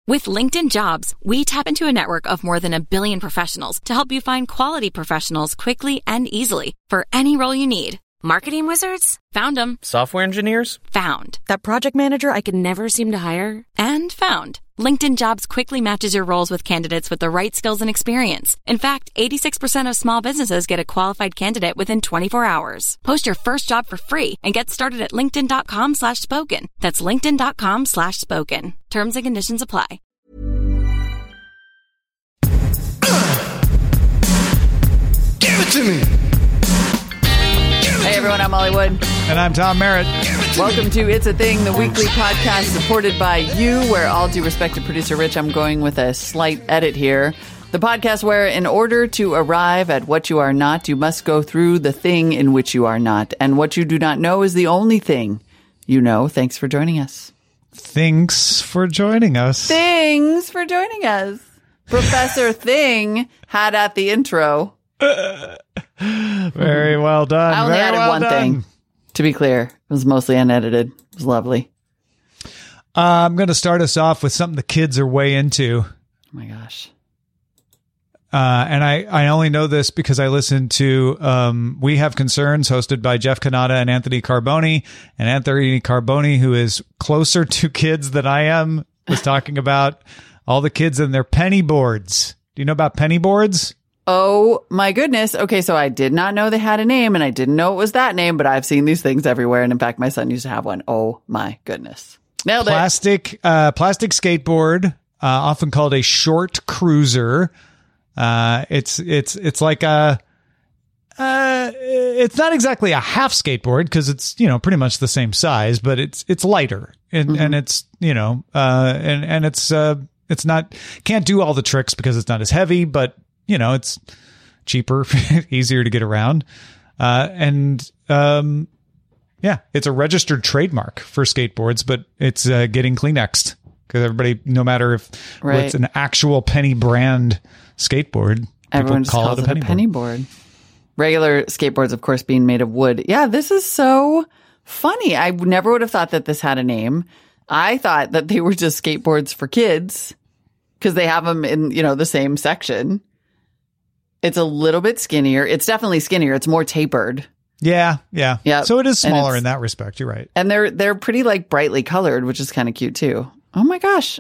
With LinkedIn Jobs, we tap into a network of more than 1 billion professionals to help you find quality professionals quickly and easily for any role you need. Marketing wizards? Found them. Software engineers? Found. That project manager I could never seem to hire? And found. LinkedIn Jobs quickly matches your roles with candidates with the right skills and experience. In fact, 86% of small businesses get a qualified candidate within 24 hours. Post your first job for free and get started at linkedin.com/spoken. That's linkedin.com/spoken. Terms and conditions apply. Give it to me. Hey everyone, I'm Molly Wood. And I'm Tom Merritt. Welcome to It's a Thing, the weekly podcast supported by you, where all due respect to producer Rich, I'm going with a slight edit here. The podcast where in order to arrive at what you are not, you must go through the thing in which you are not. And what you do not know is the only thing you know. Thanks for joining us. Thanks for joining us. Things for joining us. Professor Thing had at the intro. Very well done. I only Very added well one done. thing. To be clear, it was mostly unedited. It was lovely. I'm going to start us off with something the kids are way into. Oh my gosh. And I only know this because I listened to We Have Concerns, hosted by Jeff Cannata and Anthony Carboni. And Anthony Carboni, who is closer to kids than I am, was talking about all the kids and their penny boards. Do you know about penny boards? Oh my goodness. Okay, so I did not know they had a name, and I didn't know it was that name, but I've seen these things everywhere. And in fact, my son used to have one. Oh my goodness. Nailed it. Plastic skateboard, often called a short cruiser. It's like a, it's not exactly a half skateboard because it's, pretty much the same size, but it's lighter and it's, and it's not, can't do all the tricks because it's not as heavy, but it's cheaper, easier to get around. It's a registered trademark for skateboards, but it's getting Kleenexed because everybody, no matter if it's an actual penny brand skateboard, everyone just calls it a penny board. Regular skateboards, of course, being made of wood. Yeah, this is so funny. I never would have thought that this had a name. I thought that they were just skateboards for kids because they have them in, the same section. It's a little bit skinnier. It's definitely skinnier. It's more tapered. Yeah. So it is smaller in And that respect. You're right. And they're pretty brightly colored, which is kind of cute too. Oh my gosh.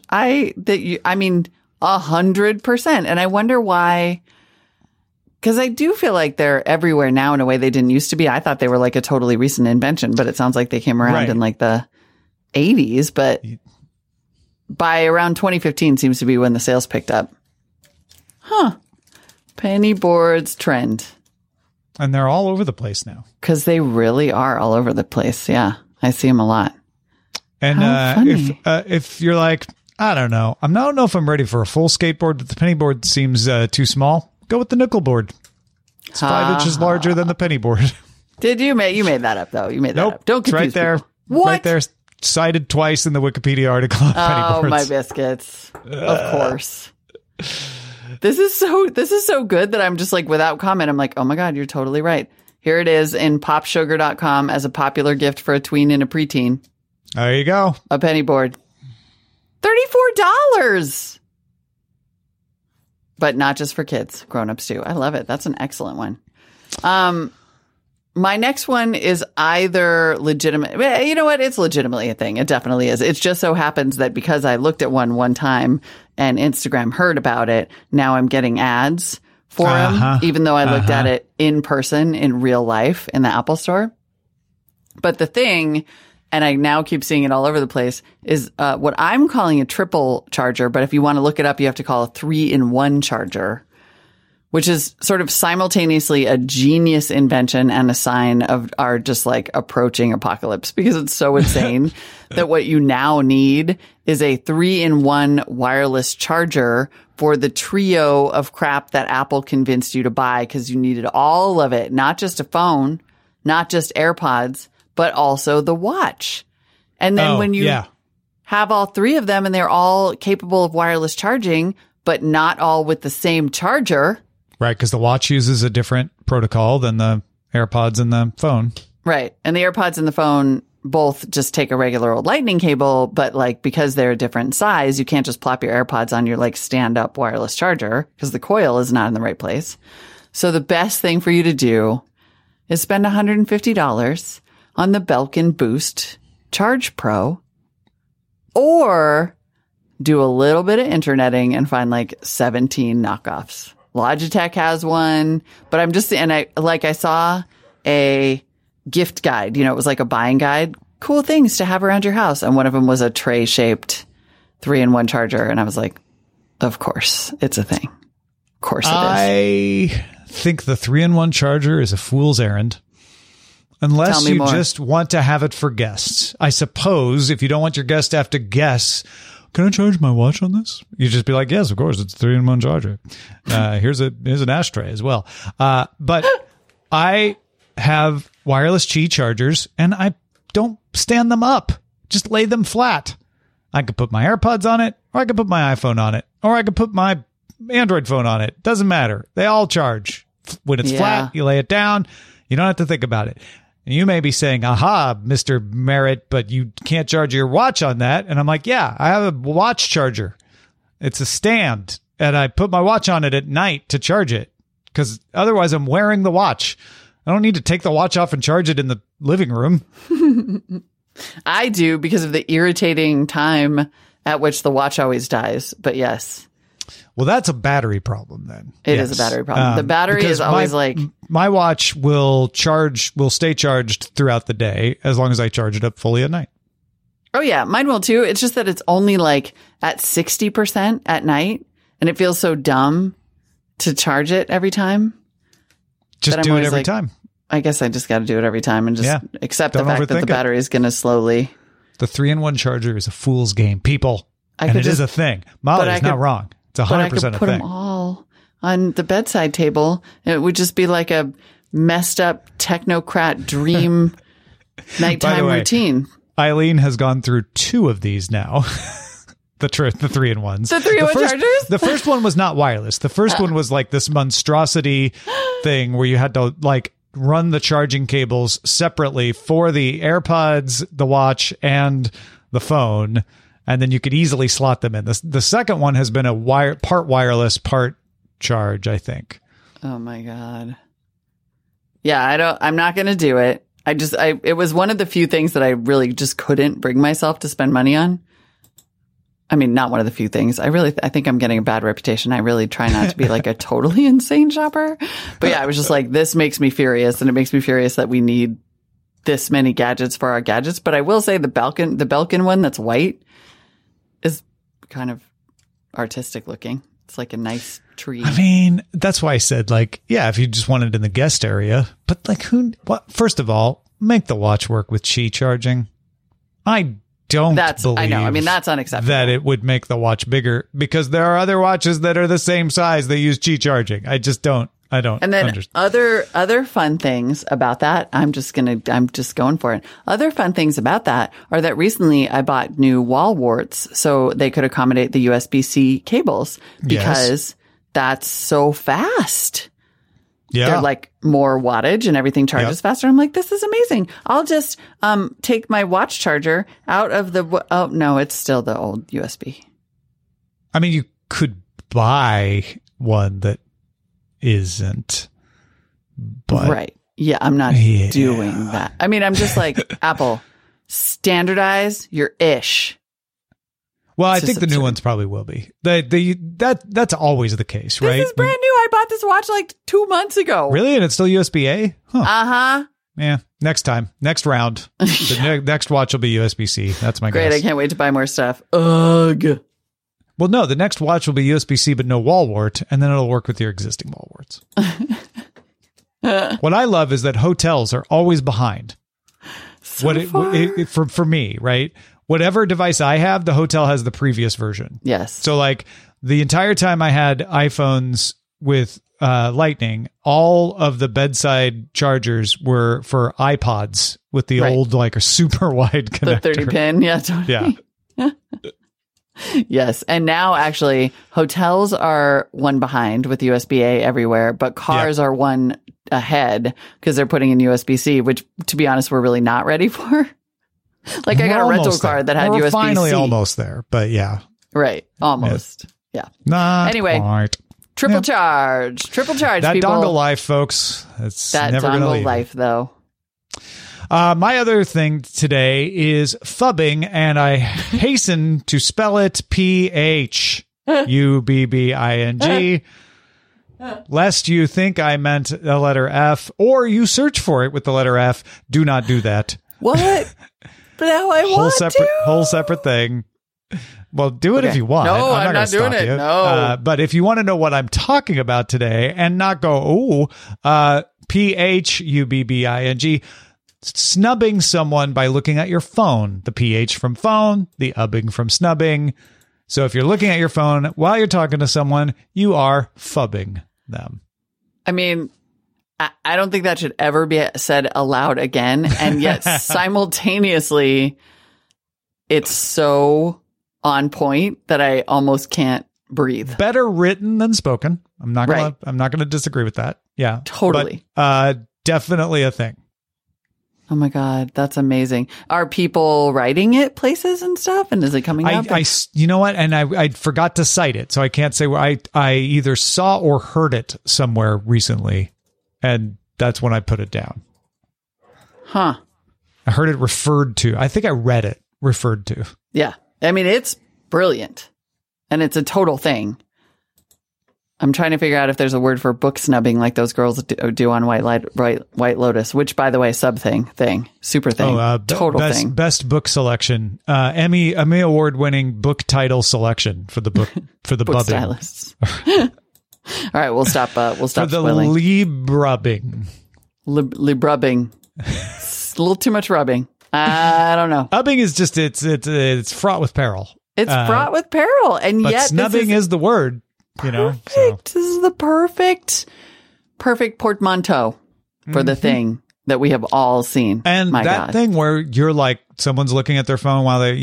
100%. And I wonder why, because I do feel like they're everywhere now in a way they didn't used to be. I thought they were like a totally recent invention, but it sounds like they came around in like the 80s. But by around 2015 seems to be when the sales picked up. Huh. Penny boards trend. And they're all over the place now. Because they really are all over the place. Yeah. I see them a lot. And if you're like, I don't know if I'm ready for a full skateboard, but the penny board seems too small, go with the nickel board. It's 5 inches larger than the penny board. Did you made that up though? You made that up. Don't confuse right there. people. What? Right there. Cited twice in the Wikipedia article on penny boards. Oh, my biscuits. Of course. This is so good that I'm just like, without comment, I'm like, oh my God, you're totally right. Here it is in popsugar.com as a popular gift for a tween and a preteen. There you go. A penny board. $34. But not just for kids, grown-ups too. I love it. That's an excellent one. My next one is either legitimate. You know what? It's legitimately a thing. It definitely is. It just so happens that because I looked at one time and Instagram heard about it, now I'm getting ads for them, even though I looked at it in person in real life in the Apple Store. But the thing, and I now keep seeing it all over the place, is what I'm calling a triple charger. But if you want to look it up, you have to call a 3-in-1 charger, which is sort of simultaneously a genius invention and a sign of our just like approaching apocalypse, because it's so insane that what you now need is a 3-in-1 wireless charger for the trio of crap that Apple convinced you to buy, because you needed all of it, not just a phone, not just AirPods, but also the watch. And then when you have all three of them and they're all capable of wireless charging, but not all with the same charger. Right, because the watch uses a different protocol than the AirPods and the phone. Right. And the AirPods and the phone both just take a regular old lightning cable, but like because they're a different size, you can't just plop your AirPods on your like stand up wireless charger because the coil is not in the right place. So the best thing for you to do is spend $150 on the Belkin Boost Charge Pro, or do a little bit of interneting and find like 17 knockoffs. Logitech has one, but I saw a gift guide, it was like a buying guide, cool things to have around your house. And one of them was a tray shaped 3-in-1 charger. And I was like, of course it's a thing. Of course it is. I think the 3-in-1 charger is a fool's errand. Unless you just want to have it for guests. I suppose if you don't want your guest to have to guess, can I charge my watch on this? You just be like, yes, of course, it's a 3-in-1 charger. Here's an ashtray as well. But I have wireless Qi chargers and I don't stand them up. Just lay them flat. I could put my AirPods on it, or I could put my iPhone on it, or I could put my Android phone on it. Doesn't matter. They all charge. When it's flat, you lay it down. You don't have to think about it. And you may be saying, aha, Mr. Merritt, but you can't charge your watch on that. And I'm like, yeah, I have a watch charger. It's a stand. And I put my watch on it at night to charge it because otherwise I'm wearing the watch. I don't need to take the watch off and charge it in the living room. I do because of the irritating time at which the watch always dies. But yes. Well, that's a battery problem then. It is a battery problem. The battery is always my watch will stay charged throughout the day as long as I charge it up fully at night. Oh yeah, mine will too. It's just that it's only like at 60% at night, and it feels so dumb to charge it every time. Just do it every time. I guess I just got to do it every time and just accept the fact that the battery is going to slowly. The 3-in-1 charger is a fool's game, people. And it is a thing. Molly's not wrong. It's 100% a thing. I could put them all on the bedside table. It would just be like a messed up technocrat dream nighttime routine. Eileen has gone through 2 of these now. The 3-in-1s. The 3-in-1 chargers? The first one was not wireless. The first one was like this monstrosity thing where you had to like run the charging cables separately for the AirPods, the watch, and the phone. And then you could easily slot them in. The second one has been a part wireless, part charge, I think. Oh my God. Yeah, I'm not going to do it. It was one of the few things that I really just couldn't bring myself to spend money on. I mean, not one of the few things. I think I'm getting a bad reputation. I really try not to be like a totally insane shopper. But yeah, I was just like, this makes me furious. And it makes me furious that we need this many gadgets for our gadgets. But I will say the Belkin one that's white is kind of artistic looking. It's like a nice tree. I mean, that's why I said like, yeah, if you just want it in the guest area, but like first of all, make the watch work with Qi charging. I know. I mean, that's unacceptable. That it would make the watch bigger because there are other watches that are the same size. They use Qi charging. I don't and then understand. Other fun things about that. I'm just going for it. Other fun things about that are that recently I bought new wall warts so they could accommodate the USB-C cables because that's so fast. Yeah. They're like more wattage and everything charges faster. I'm like, this is amazing. I'll just take my watch charger out of oh no, it's still the old USB. I mean, you could buy one that isn't, but right. Yeah, I'm not doing that. I mean, I'm just like, Apple, standardize your ish. Well, I think the new ones probably will be. That's always the case, right? This is brand new. I bought this watch like 2 months ago. Really? And it's still USB-A? Huh. Uh-huh. Yeah. Next round. The next watch will be USB-C. That's my guess. Great. I can't wait to buy more stuff. Ugh. Well, no, the next watch will be USB-C, but no wall wart, and then it'll work with your existing wall warts. What I love is that hotels are always behind. For me, right? Whatever device I have, the hotel has the previous version. Yes. So like the entire time I had iPhones with Lightning, all of the bedside chargers were for iPods with the old like a super wide connector. The 30 pin. Yeah. Totally. Yeah. Yes. And now actually hotels are one behind with USB-A everywhere, but cars are one ahead because they're putting in USB-C, which to be honest, we're really not ready for. Like I got a We're rental almost card there. that had We're USB-C. finally almost there, but yeah. Right. Almost. Yeah. Not Anyway. quite. Triple charge. Triple charge, That people. dongle life, folks. It's That never going to dongle leave. life, though. My other thing today is phubbing, and I hasten to spell it PHUBBING, lest you think I meant the letter F, or you search for it with the letter F. Do not do that. What? But now I want Whole separate thing. Well, do it Okay. if you want. No, not I'm not gonna doing stop it. you. No. But if you want to know what I'm talking about today and not go, PHUBBING, snubbing someone by looking at your phone. The PH from phone, the ubbing from snubbing. So if you're looking at your phone while you're talking to someone, you are phubbing them. I mean, I don't think that should ever be said aloud again. And yet simultaneously, it's so on point that I almost can't breathe. Better written than spoken. I'm not gonna disagree with that. Yeah. Totally. But, definitely a thing. Oh my God, that's amazing. Are people writing it places and stuff? And is it coming up? You know what? And I forgot to cite it, so I can't say where I either saw or heard it somewhere recently, and that's when I put it down. Huh. I heard it referred to. I think I read it referred to. Yeah. I mean, it's brilliant. And it's a total thing. I'm trying to figure out if there's a word for book snubbing like those girls do on White Lotus, which, by the way, sub thing, super thing, total thing. Best book selection, Emmy award winning book title selection for the book for the book bubbing. stylists. All right, we'll stop. We'll stop for the spoiling. librubbing. Librubbing. It's a little too much rubbing. I don't know. Ubbing is just it's fraught with peril. It's fraught with peril, and But yet snubbing is the word. You know, perfect. This is the perfect portmanteau for the thing that we have all seen. And My that God. thing where you're like, someone's looking at their phone while they,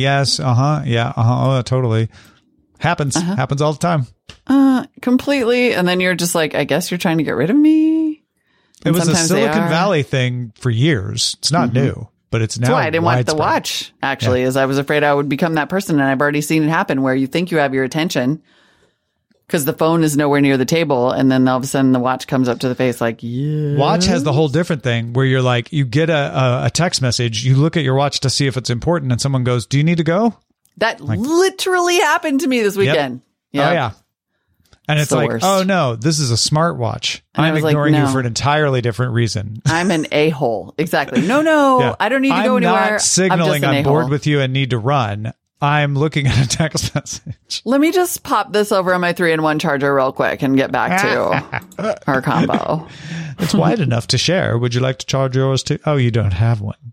oh, totally. Happens all the time. Completely. And then you're just like, I guess you're trying to get rid of me. It And was a sometimes they Silicon are. Valley thing for years. It's not new, but it's now That's why I didn't want the widespread. watch, actually, is I was afraid I would become that person. And I've already seen it happen where you think you have your attention because the phone is nowhere near the table. And then all of a sudden the watch comes up to the face like, yeah. Watch has the whole different thing where you're like, you get a text message, you look at your watch to see if it's important, and someone goes, "Do you need to go?" That literally happened to me this weekend. Yep. Oh, yeah. And it's the like, worst. oh, no, this is a smartwatch. And I I'm was like, ignoring you no. for an entirely different reason. I'm an a-hole. Exactly. No, Yeah. I don't need to go anywhere. I'm not signaling I'm I'm bored with you and need to run. I'm looking at a text message. Let me just pop this over on my 3-in-1 charger real quick and get back to our combo. It's wide enough to share. Would you like to charge yours too? Oh, you don't have one.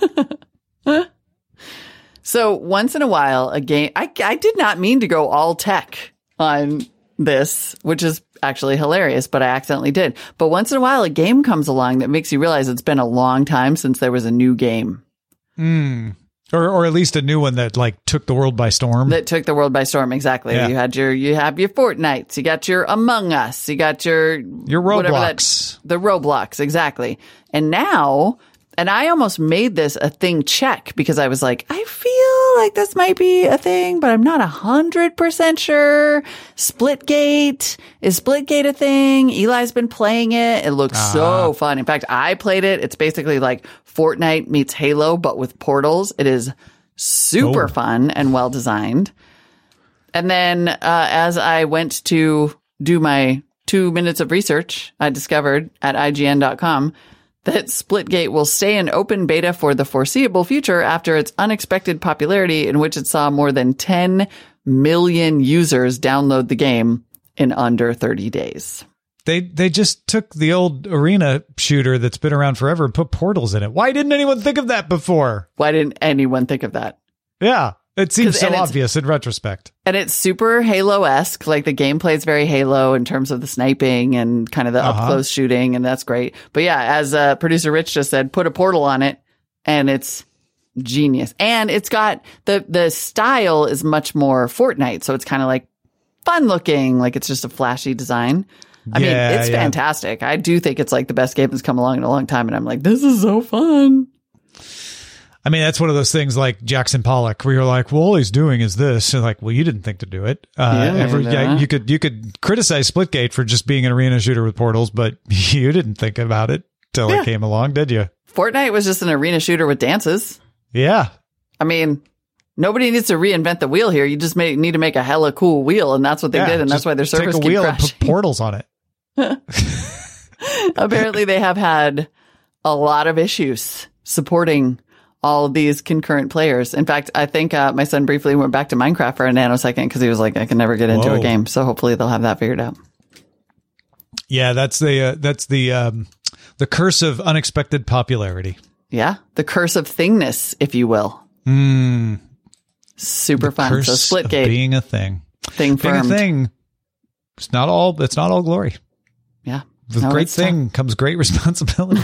So once in a while, a game, I did not mean to go all tech on this, which is actually hilarious, but I accidentally did. But once in a while, a game comes along that makes you realize it's been a long time since there was a new game. Or at least a new one that like took the world by storm. That took the world by storm. Exactly. Yeah. You have your Fortnites, you got your Among Us, you got your whatever Roblox. the Roblox. Exactly. And now, and I almost made this a thing check because I was like, I feel like this might be a thing, but I'm not 100% sure. Splitgate. Is Splitgate a thing? Eli's been playing it. It looks so fun. In fact, I played it. It's basically like Fortnite meets Halo, but with portals. It is super fun and well designed. And then as I went to do my 2 minutes of research, I discovered at IGN.com that Splitgate will stay in open beta for the foreseeable future after its unexpected popularity, in which it saw more than 10 million users download the game in under 30 days. They just took the old arena shooter that's been around forever and put portals in it. Why didn't anyone think of that before? Why didn't anyone think of that? Yeah, it seems so and it's- obvious in retrospect. And it's super Halo-esque. Like the gameplay is very Halo in terms of the sniping and kind of the up-close shooting, and that's great. But yeah, as producer Rich just said, put a portal on it, and it's genius. And it's got the style is much more Fortnite, so it's kind of like fun looking, like it's just a flashy design. I mean, it's fantastic. I do think it's like the best game that's come along in a long time, and I'm like, this is so fun. I mean, that's one of those things like Jackson Pollock, where you're like, well, all he's doing is this. And like, well, you didn't think to do it. You could criticize Splitgate for just being an arena shooter with portals, but you didn't think about it till it came along, did you? Fortnite was just an arena shooter with dances. Yeah. I mean, nobody needs to reinvent the wheel here. You just need to make a hella cool wheel, and that's what they did, and that's why their servers keep crashing. Take a wheel and put portals on it. Apparently, they have had a lot of issues supporting all of these concurrent players. In fact, I think my son briefly went back to Minecraft for a nanosecond because he was like, I can never get into a game. So hopefully they'll have that figured out. Yeah, that's the curse of unexpected popularity. Yeah, the curse of thingness, if you will. Super fun. So Splitgate being a thing. Being a thing. It's not all glory. Yeah. With great thing comes great responsibility.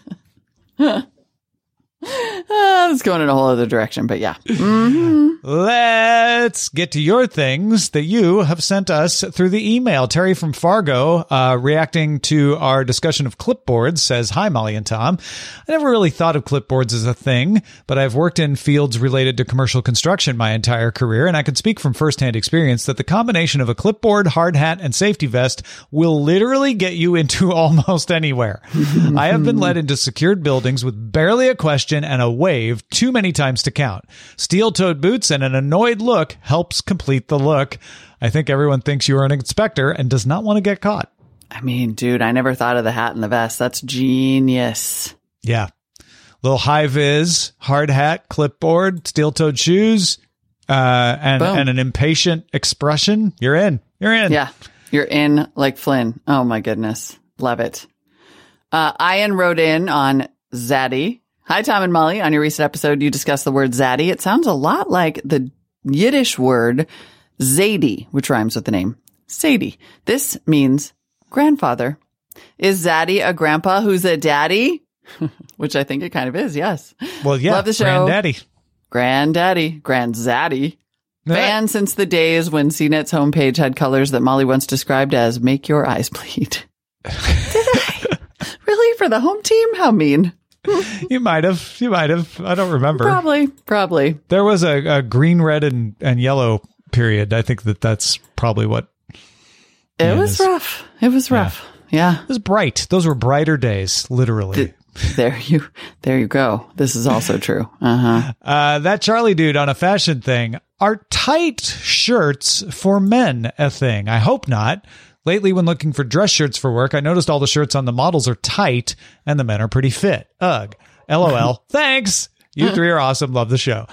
It's going in a whole other direction, but yeah. Mm-hmm. Let's get to your things that you have sent us through the email. Terry from Fargo, reacting to our discussion of clipboards, says, "Hi, Molly and Tom. I never really thought of clipboards as a thing, but I've worked in fields related to commercial construction my entire career, and I can speak from firsthand experience that the combination of a clipboard, hard hat, and safety vest will literally get you into almost anywhere. I have been led into secured buildings with barely a question and a wave too many times to count. Steel-toed boots and an annoyed look helps complete the look. I think everyone thinks you are an inspector and does not want to get caught." I mean, dude, I never thought of the hat and the vest. That's genius. Yeah. Little high vis, hard hat, clipboard, steel-toed shoes, and an impatient expression. You're in. Yeah. You're in like Flynn. Oh my goodness. Love it. Ian wrote in on Zaddy. "Hi, Tom and Molly. On your recent episode, you discussed the word zaddy. It sounds a lot like the Yiddish word Zadie, which rhymes with the name Sadie. This means grandfather. Is Zaddy a grandpa who's a daddy?" Which I think it kind of is, yes. Well, yeah. Love the show. Granddaddy. Grandzaddy. Fan since the days when CNET's homepage had colors that Molly once described as "make your eyes bleed." Did I? Really? For the home team? How mean. You might have. I don't remember. Probably. There was a green, red, and yellow period. I think that's probably what. It was rough. It was rough. Yeah. It was bright. Those were brighter days, literally. There you go. This is also true. That Charlie dude on a fashion thing. Are tight shirts for men a thing? I hope not. Lately, when looking for dress shirts for work, I noticed all the shirts on the models are tight and the men are pretty fit. Ugh. LOL. Thanks. You three are awesome. Love the show.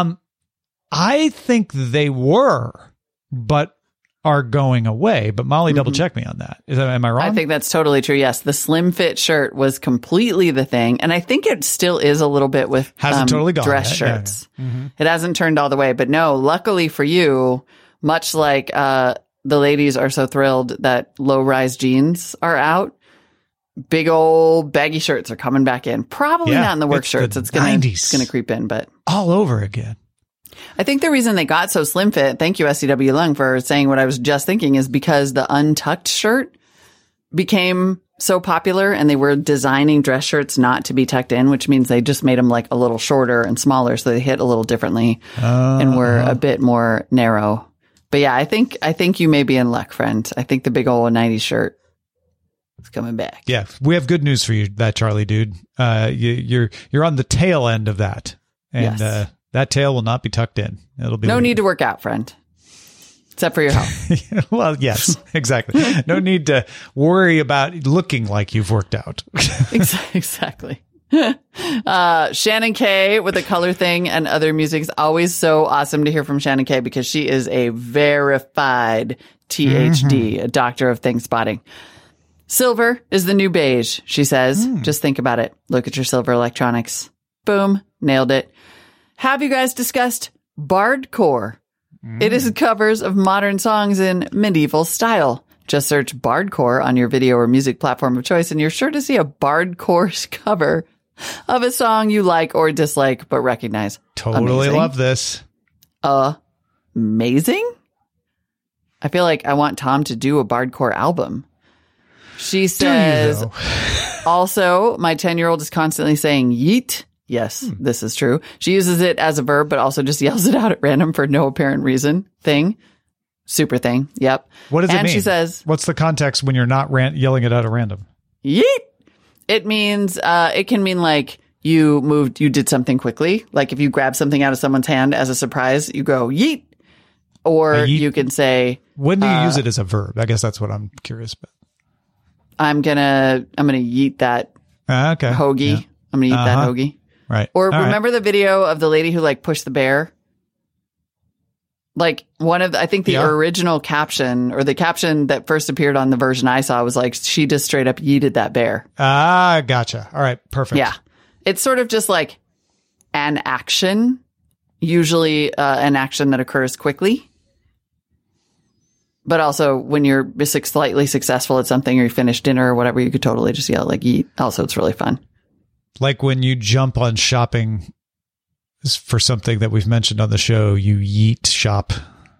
I think they were, but are going away. But Molly, double check me on that. Am I wrong? I think that's totally true. Yes. The slim fit shirt was completely the thing. And I think it still is a little bit with hasn't totally gone dress shirts. Yeah. Mm-hmm. It hasn't turned all the way. But no, luckily for you, much like the ladies are so thrilled that low-rise jeans are out, big old baggy shirts are coming back in. Probably not in the work shirts. It's going to creep in, but all over again. I think the reason they got so slim fit, thank you SCW Lung for saying what I was just thinking, is because the untucked shirt became so popular and they were designing dress shirts not to be tucked in, which means they just made them like a little shorter and smaller. So they hit a little differently and were a bit more narrow. But yeah, I think you may be in luck, friend. I think the big old 90s shirt is coming back. Yeah, we have good news for you, that Charlie dude. You're on the tail end of that, and that tail will not be tucked in. It'll be no need to work out, friend, except for your health. Well, yes, exactly. No need to worry about looking like you've worked out. Exactly. Shannon K with the color thing and other music is always so awesome to hear from Shannon K because she is a verified THD, a doctor of thing spotting. Silver is the new beige, she says. Just think about it. Look at your silver electronics. Boom. Nailed it. Have you guys discussed Bardcore? It is covers of modern songs in medieval style. Just search Bardcore on your video or music platform of choice and you're sure to see a Bardcore cover of a song you like or dislike, but recognize. Totally love this. Amazing? I feel like I want Tom to do a Bardcore album. She says, also, my 10-year-old is constantly saying yeet, Yes, this is true. She uses it as a verb, but also just yells it out at random for no apparent reason. Thing. Super thing. Yep. What does it mean? And she says, what's the context when you're not yelling it out at random? yeet. It means, it can mean like you did something quickly. Like if you grab something out of someone's hand as a surprise, you go yeet. Or yeet. you can say, when do you use it as a verb? I guess that's what I'm curious about. I'm gonna yeet that Okay. hoagie. Yeah. I'm gonna eat that hoagie. Right. Or All remember the video of the lady who like pushed the bear? Like I think the original caption or the caption that first appeared on the version I saw was like, she just straight up yeeted that bear. Ah, gotcha. All right. Perfect. Yeah. It's sort of just like an action, usually an action that occurs quickly. But also when you're slightly successful at something or you finish dinner or whatever, you could totally just yell like yeet. Also, it's really fun. Like when you jump on shopping for something that we've mentioned on the show, you yeet shop.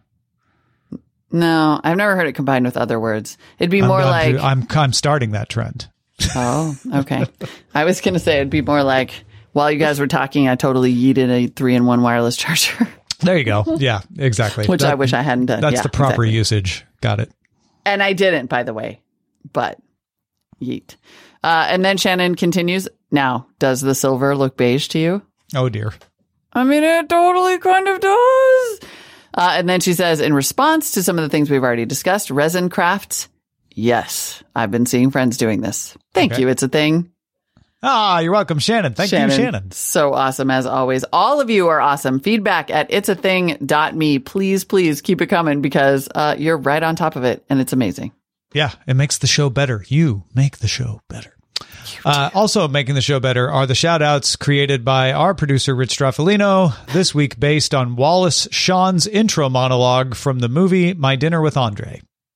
No, I've never heard it combined with other words. It'd be more like... I'm starting that trend. Oh, okay. I was going to say it'd be more like, while you guys were talking, I totally yeeted a 3-in-1 wireless charger. There you go. Yeah, exactly. Which I wish I hadn't done. That's the proper usage. Got it. And I didn't, by the way. But yeet. And then Shannon continues, now, does the silver look beige to you? Oh, dear. I mean, it totally kind of does. And then she says, in response to some of the things we've already discussed, resin crafts, yes, I've been seeing friends doing this. Thank you. It's a thing. Ah, you're welcome, Shannon. Thank you, Shannon. So awesome, as always. All of you are awesome. Feedback at itsathing.me. Please, please keep it coming because you're right on top of it, and it's amazing. Yeah, it makes the show better. You make the show better. Also making the show better are the shout outs created by our producer, Rich Straffolino, this week based on Wallace Shawn's intro monologue from the movie My Dinner with Andre.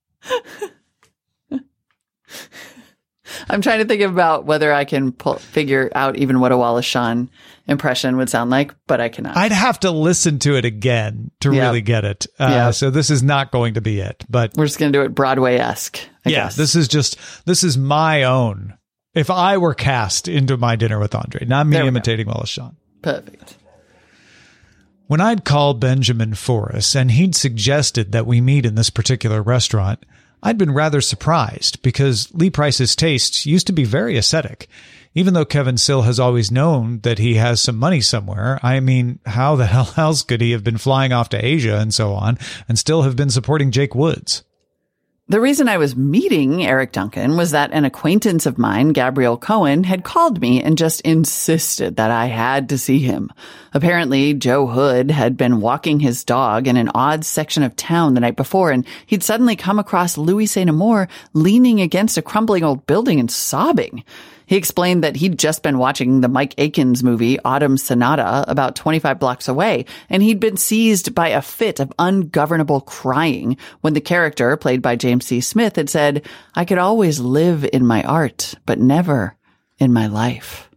I'm trying to think about whether I can figure out even what a Wallace Shawn impression would sound like, but I cannot. I'd have to listen to it again to really get it. So this is not going to be it, but we're just going to do it Broadway-esque. I guess. This is my own. If I were cast into My Dinner with Andre, not me imitating Wallace Shawn. Perfect. When I'd called Benjamin Forrest and he'd suggested that we meet in this particular restaurant, I'd been rather surprised because Lee Price's tastes used to be very ascetic. Even though Kevin Sill has always known that he has some money somewhere, I mean, how the hell else could he have been flying off to Asia and so on and still have been supporting Jake Woods? The reason I was meeting Eric Duncan was that an acquaintance of mine, Gabrielle Cohen, had called me and just insisted that I had to see him. Apparently, Joe Hood had been walking his dog in an odd section of town the night before, and he'd suddenly come across Louis St. Amour leaning against a crumbling old building and sobbing. He explained that he'd just been watching the Mike Akins movie Autumn Sonata about 25 blocks away, and he'd been seized by a fit of ungovernable crying when the character, played by James C. Smith, had said, "I could always live in my art, but never in my life."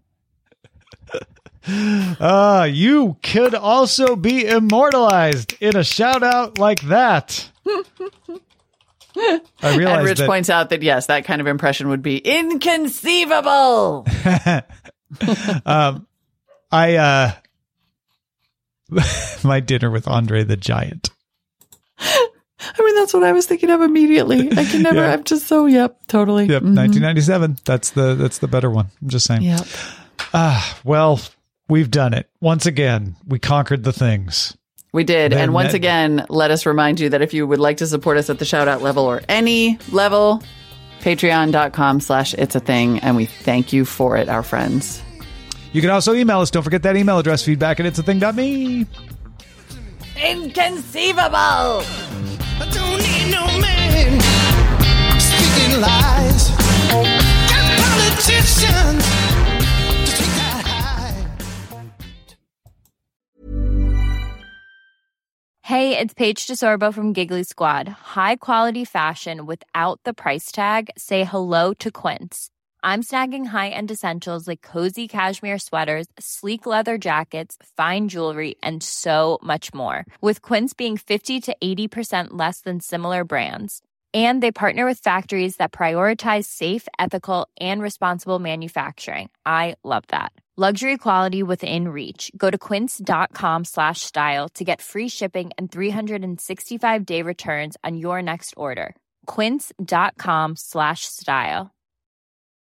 You could also be immortalized in a shout out like that. I realize and Rich points out that, yes, that kind of impression would be inconceivable. My Dinner with Andre the Giant. I mean, that's what I was thinking of immediately. I can never, I'm just so, totally. Yep, 1997. That's the better one. I'm just saying. Yep. Well, we've done it. Once again, we conquered the things. We did. And once again, let us remind you that if you would like to support us at the shout out level or any level, patreon.com/it'sathing. And we thank you for it, our friends. You can also email us. Don't forget that email address, feedback at it'sathing.me. Inconceivable. I don't need no man speaking lies. Got politicians to take that high. Hey, it's Paige DeSorbo from Giggly Squad. High quality fashion without the price tag. Say hello to Quince. I'm snagging high-end essentials like cozy cashmere sweaters, sleek leather jackets, fine jewelry, and so much more. With Quince being 50 to 80% less than similar brands. And they partner with factories that prioritize safe, ethical, and responsible manufacturing. I love that. Luxury quality within reach. Go to quince.com/style to get free shipping and 365-day returns on your next order. Quince.com/style.